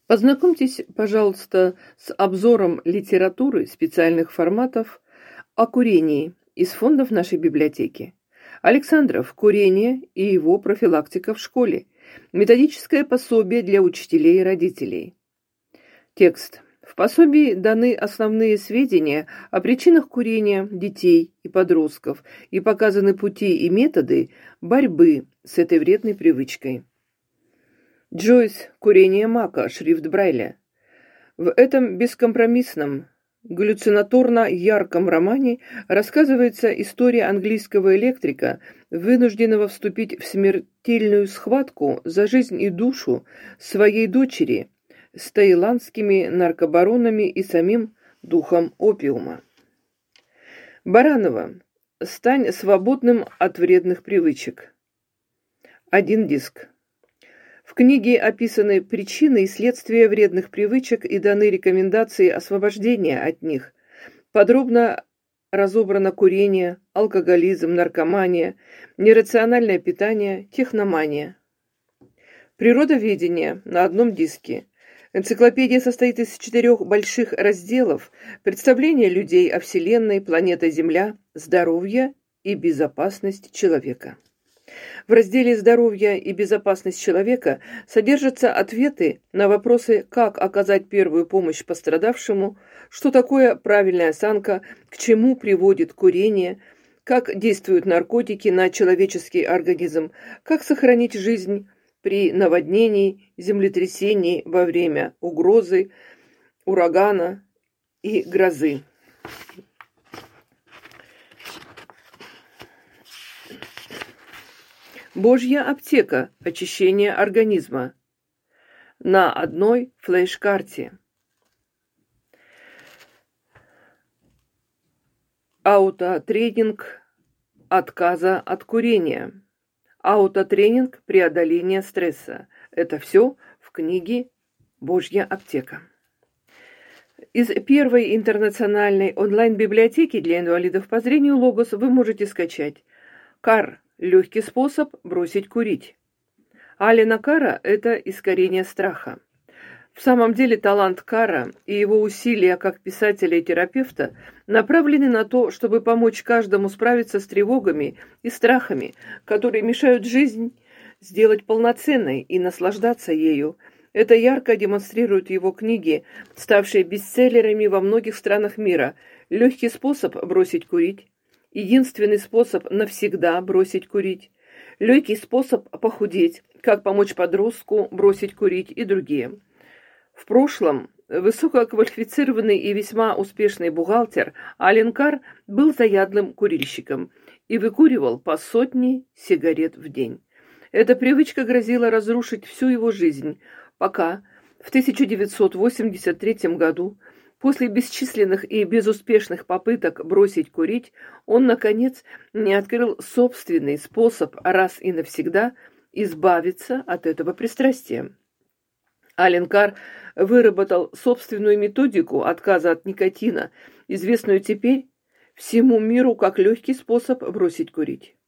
Познакомьтесь, пожалуйста, с обзором литературы специальных форматов о курении из фондов нашей библиотеки. Александров «Курение и его профилактика в школе». Методическое пособие для учителей и родителей. Текст. В пособии даны основные сведения о причинах курения детей и подростков и показаны пути и методы борьбы с этой вредной привычкой. Джойс «Курение мака», шрифт Брайля. В этом бескомпромиссном, галлюцинаторно-ярком романе рассказывается история английского электрика, вынужденного вступить в смертельную схватку за жизнь и душу своей дочери с таиландскими наркобаронами и самим духом опиума. Баранова «Стань свободным от вредных привычек». 1 диск. В книге описаны причины и следствия вредных привычек и даны рекомендации освобождения от них. Подробно разобрано курение, алкоголизм, наркомания, нерациональное питание, техномания. Природоведение на 1 диске. Энциклопедия состоит из 4 больших разделов: представление людей о Вселенной, планета Земля, здоровье и безопасность человека. В разделе «Здоровье и безопасность человека» содержатся ответы на вопросы, как оказать первую помощь пострадавшему, что такое правильная осанка, к чему приводит курение, как действуют наркотики на человеческий организм, как сохранить жизнь при наводнении, землетрясении во время угрозы, урагана и грозы. Божья аптека. Очищение организма. На 1 флеш-карте. Аутотренинг отказа от курения. Аутотренинг преодоления стресса. Это все в книге «Божья аптека». Из первой интернациональной онлайн-библиотеки для инвалидов по зрению «Логос» вы можете скачать «Кар. Легкий способ бросить курить». Алена Карра – это искорение страха. В самом деле талант Карра и его усилия как писателя и терапевта направлены на то, чтобы помочь каждому справиться с тревогами и страхами, которые мешают жизнь сделать полноценной и наслаждаться ею. Это ярко демонстрируют его книги, ставшие бестселлерами во многих странах мира. «Легкий способ бросить курить», «Единственный способ навсегда бросить курить», «Легкий способ похудеть», «Как помочь подростку бросить курить» и другие. В прошлом высококвалифицированный и весьма успешный бухгалтер Ален Карр был заядлым курильщиком и выкуривал по 100 сигарет в день. Эта привычка грозила разрушить всю его жизнь, пока в 1983 году, после бесчисленных и безуспешных попыток бросить курить, он, наконец, не открыл собственный способ раз и навсегда избавиться от этого пристрастия. Ален Карр выработал собственную методику отказа от никотина, известную теперь всему миру как легкий способ бросить курить.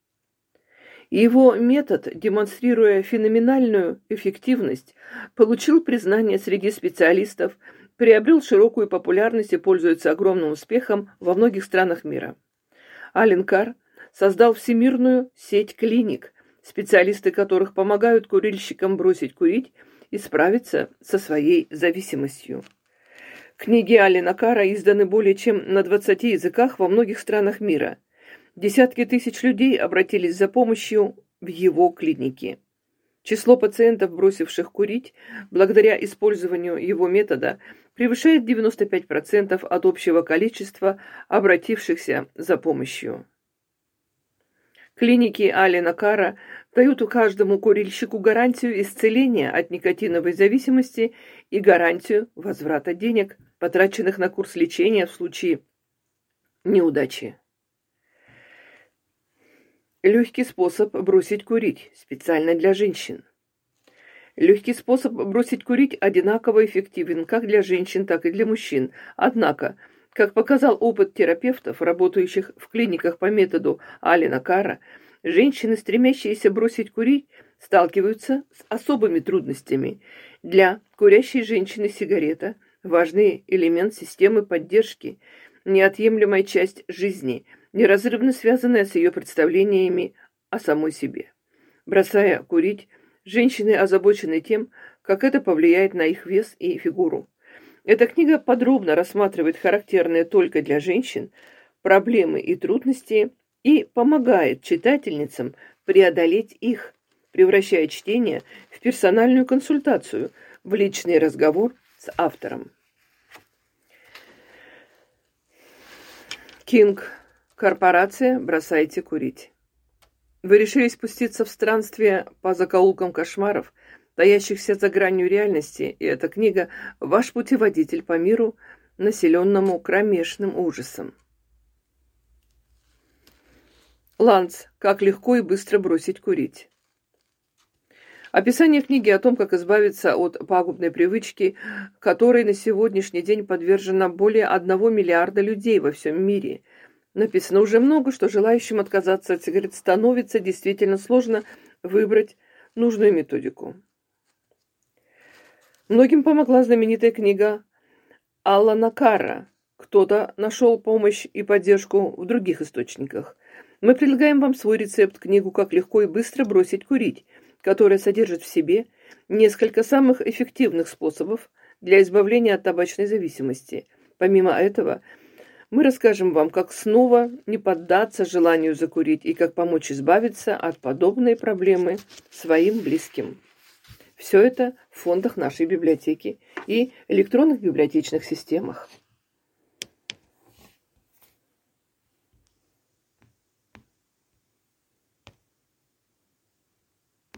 Его метод, демонстрируя феноменальную эффективность, получил признание среди специалистов, приобрел широкую популярность и пользуется огромным успехом во многих странах мира. Ален Карр создал всемирную сеть клиник, специалисты которых помогают курильщикам бросить курить и справиться со своей зависимостью. Книги Алена Карра изданы более чем на 20 языках во многих странах мира. Десятки тысяч людей обратились за помощью в его клинике. Число пациентов, бросивших курить, благодаря использованию его метода, превышает 95% от общего количества обратившихся за помощью. Клиники Алена Карра дают каждому курильщику гарантию исцеления от никотиновой зависимости и гарантию возврата денег, потраченных на курс лечения в случае неудачи. Легкий способ бросить курить специально для женщин. Легкий способ бросить курить одинаково эффективен как для женщин, так и для мужчин. Однако, как показал опыт терапевтов, работающих в клиниках по методу Алена Карра, женщины, стремящиеся бросить курить, сталкиваются с особыми трудностями. Для курящей женщины сигарета – важный элемент системы поддержки, неотъемлемая часть жизни, неразрывно связанная с ее представлениями о самой себе. Бросая курить, женщины озабочены тем, как это повлияет на их вес и фигуру. Эта книга подробно рассматривает характерные только для женщин проблемы и трудности и помогает читательницам преодолеть их, превращая чтение в персональную консультацию, в личный разговор с автором. Кинг. Корпорация «Бросайте курить». Вы решили спуститься в странствие по закоулкам кошмаров, таящихся за гранью реальности, и эта книга – ваш путеводитель по миру, населенному кромешным ужасом. Ланц. Как легко и быстро бросить курить. Описание книги о том, как избавиться от пагубной привычки, которой на сегодняшний день подвержено более 1 миллиарда людей во всем мире. Написано уже много, что желающим отказаться от сигарет становится действительно сложно выбрать нужную методику. Многим помогла знаменитая книга Аллана Карра. Кто-то нашел помощь и поддержку в других источниках. Мы предлагаем вам свой рецепт, книгу «Как легко и быстро бросить курить», которая содержит в себе несколько самых эффективных способов для избавления от табачной зависимости. Помимо этого, мы расскажем вам, как снова не поддаться желанию закурить и как помочь избавиться от подобной проблемы своим близким. Все это в фондах нашей библиотеки и электронных библиотечных системах.